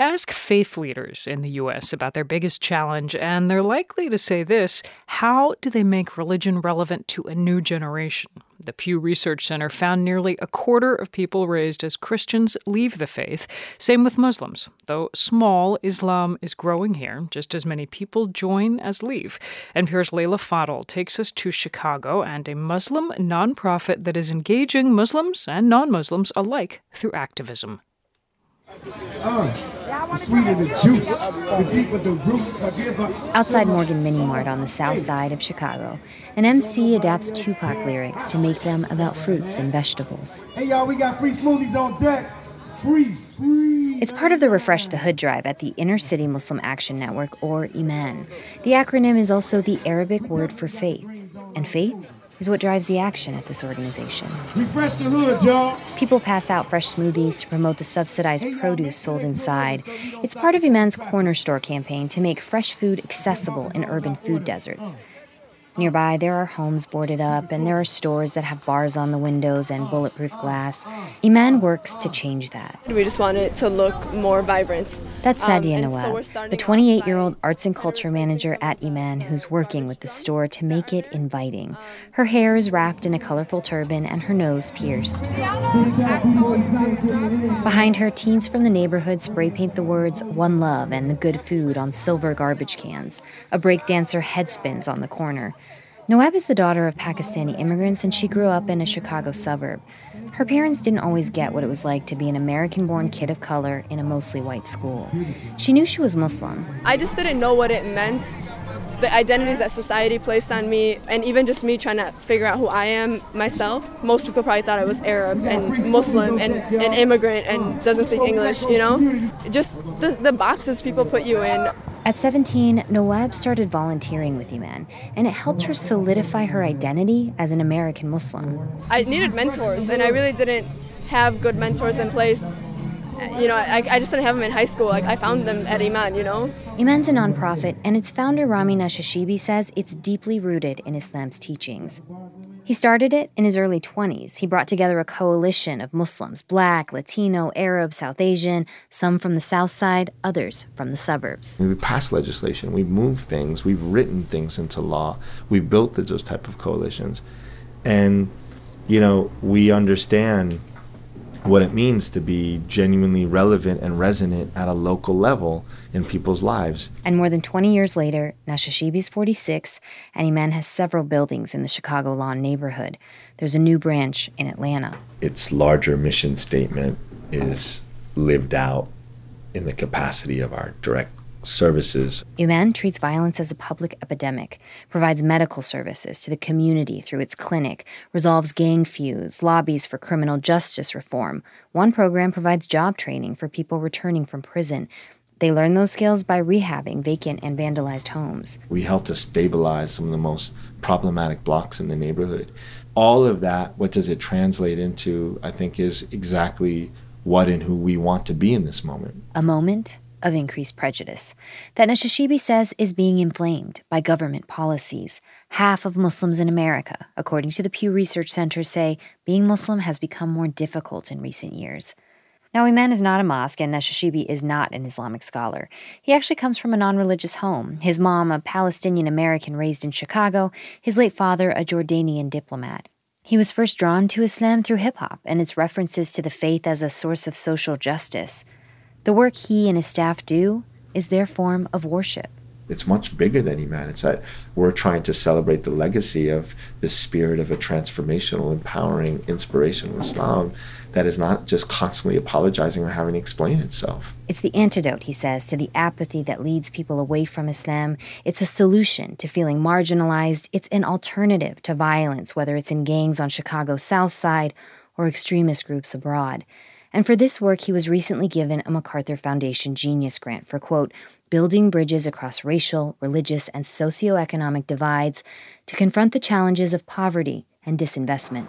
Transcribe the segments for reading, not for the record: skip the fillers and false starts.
Ask faith leaders in the U.S. about their biggest challenge, and they're likely to say this: how do they make religion relevant to a new generation? The Pew Research Center found nearly a quarter of people raised as Christians leave the faith. Same with Muslims. Though small, Islam is growing here. Just as many people join as leave. NPR's Leila Fadel takes us to Chicago and a Muslim nonprofit that is engaging Muslims and non-Muslims alike through activism. Outside Morgan Mini Mart on the south side of Chicago, an MC adapts Tupac lyrics to make them about fruits and vegetables. Hey y'all, we got free smoothies on deck. Free. It's part of the Refresh the Hood drive at the Inner City Muslim Action Network, or IMAN. The acronym is also the Arabic word for faith. And faith is what drives the action at this organization. Refresh the hood, y'all. People pass out fresh smoothies to promote the subsidized produce sold inside. It's part of IMAN's Corner Store campaign to make fresh food accessible in urban food deserts. Nearby, there are homes boarded up, and there are stores that have bars on the windows and bulletproof glass. IMAN works to change that. We just want it to look more vibrant. That's Sadia Nawab, the 28-year-old arts and culture manager at IMAN who's working with the store to make it inviting. Her hair is wrapped in a colorful turban and her nose pierced. Behind her, teens from the neighborhood spray paint the words "One Love" and "The Good Food" on silver garbage cans. A breakdancer head spins on the corner. Nawab is the daughter of Pakistani immigrants, and she grew up in a Chicago suburb. Her parents didn't always get what it was like to be an American-born kid of color in a mostly white school. She knew she was Muslim. I just didn't know what it meant, the identities that society placed on me, and even just me trying to figure out who I am myself. Most people probably thought I was Arab and Muslim and an immigrant and doesn't speak English, you know? Just the boxes people put you in. At 17, Nawab started volunteering with IMAN, and it helped her solidify her identity as an American Muslim. I needed mentors, and I really didn't have good mentors in place. You know, I just didn't have them in high school. I found them at IMAN, you know? IMAN's a nonprofit, and its founder, Rami Nashashibi, says it's deeply rooted in Islam's teachings. He started it in his early 20s. He brought together a coalition of Muslims, Black, Latino, Arab, South Asian, some from the South Side, others from the suburbs. We've passed legislation, we've moved things, we've written things into law, we've built those type of coalitions. And, you know, we understand what it means to be genuinely relevant and resonant at a local level in people's lives. And more than 20 years later, Nashashibi's 46, and IMAN has several buildings in the Chicago Lawn neighborhood. There's a new branch in Atlanta. Its larger mission statement is lived out in the capacity of our direct services. IMAN treats violence as a public epidemic, provides medical services to the community through its clinic, resolves gang feuds, lobbies for criminal justice reform. One program provides job training for people returning from prison. They learn those skills by rehabbing vacant and vandalized homes. We help to stabilize some of the most problematic blocks in the neighborhood. All of that, what does it translate into, I think, is exactly what and who we want to be in this moment. A moment of increased prejudice that Nashashibi says is being inflamed by government policies. Half of Muslims in America, according to the Pew Research Center, say being Muslim has become more difficult in recent years. Now, IMAN is not a mosque, and Nashashibi is not an Islamic scholar. He actually comes from a non-religious home. His mom, a Palestinian-American raised in Chicago, his late father, a Jordanian diplomat. He was first drawn to Islam through hip-hop and its references to the faith as a source of social justice. The work he and his staff do is their form of worship. It's much bigger than IMAN. It's that we're trying to celebrate the legacy of the spirit of a transformational, empowering, inspirational Islam that is not just constantly apologizing or having to explain itself. It's the antidote, he says, to the apathy that leads people away from Islam. It's a solution to feeling marginalized. It's an alternative to violence, whether it's in gangs on Chicago's South Side or extremist groups abroad. And for this work, he was recently given a MacArthur Foundation Genius Grant for, quote, building bridges across racial, religious, and socioeconomic divides to confront the challenges of poverty and disinvestment.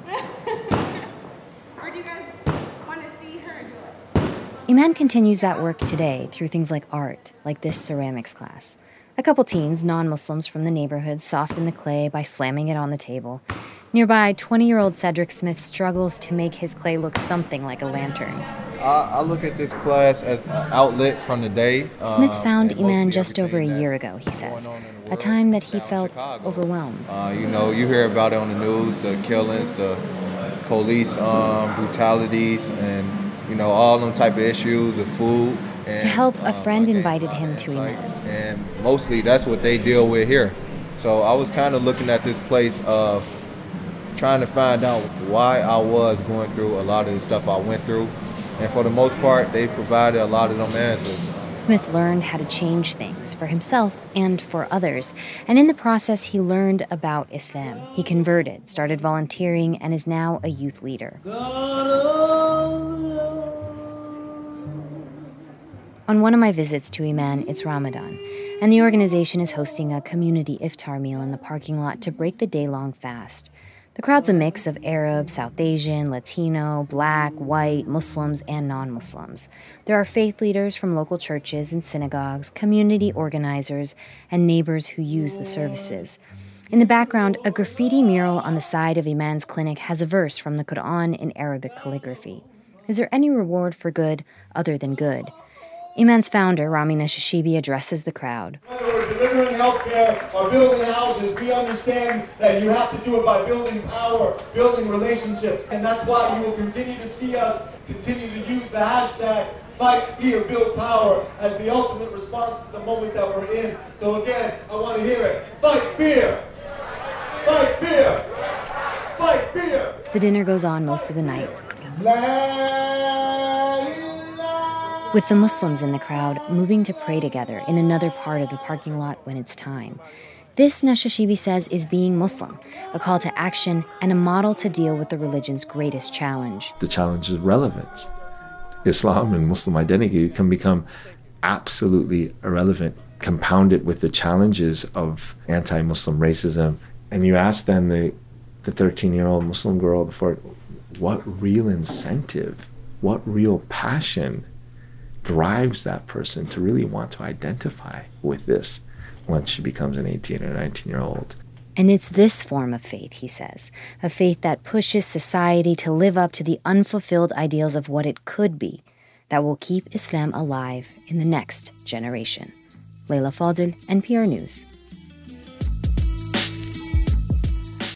Or do you guys want to see her do it? IMAN continues that work today through things like art, like this ceramics class. A couple teens, non-Muslims from the neighborhood, soften the clay by slamming it on the table. Nearby, 20-year-old Cedric Smith struggles to make his clay look something like a lantern. I look at this class as an outlet from the day. Smith found Iman just over a year ago, he says, a time that he felt overwhelmed. You hear about it on the news, the killings, the police brutalities, and, all them type of issues, the food. And, to help, a friend invited him to Iman. And mostly that's what they deal with here. So I was kind of looking at this place of trying to find out why I was going through a lot of the stuff I went through. And for the most part, they provided a lot of them answers. Smith learned how to change things for himself and for others. And in the process, he learned about Islam. He converted, started volunteering, and is now a youth leader. On one of my visits to Iman, it's Ramadan, and the organization is hosting a community iftar meal in the parking lot to break the day-long fast. The crowd's a mix of Arab, South Asian, Latino, Black, white, Muslims, and non-Muslims. There are faith leaders from local churches and synagogues, community organizers, and neighbors who use the services. In the background, a graffiti mural on the side of Iman's clinic has a verse from the Quran in Arabic calligraphy. Is there any reward for good other than good? Iman's founder, Rami Nashashibi, addresses the crowd. Whether we're delivering healthcare or building houses, we understand that you have to do it by building power, building relationships. And that's why you will continue to see us continue to use the hashtag Fight Fear, Build Power as the ultimate response to the moment that we're in. So again, I want to hear it. Fight fear! Fight fear! Fight fear! The dinner goes on most of the night, with the Muslims in the crowd moving to pray together in another part of the parking lot when it's time. This, Nashashibi says, is being Muslim, a call to action and a model to deal with the religion's greatest challenge. The challenge is relevance. Islam and Muslim identity can become absolutely irrelevant, compounded with the challenges of anti-Muslim racism. And you ask then the 13-year-old Muslim girl, what real incentive, what real passion drives that person to really want to identify with this once she becomes an 18 or 19-year-old. And it's this form of faith, he says, a faith that pushes society to live up to the unfulfilled ideals of what it could be, that will keep Islam alive in the next generation. Leila Fadil, NPR News.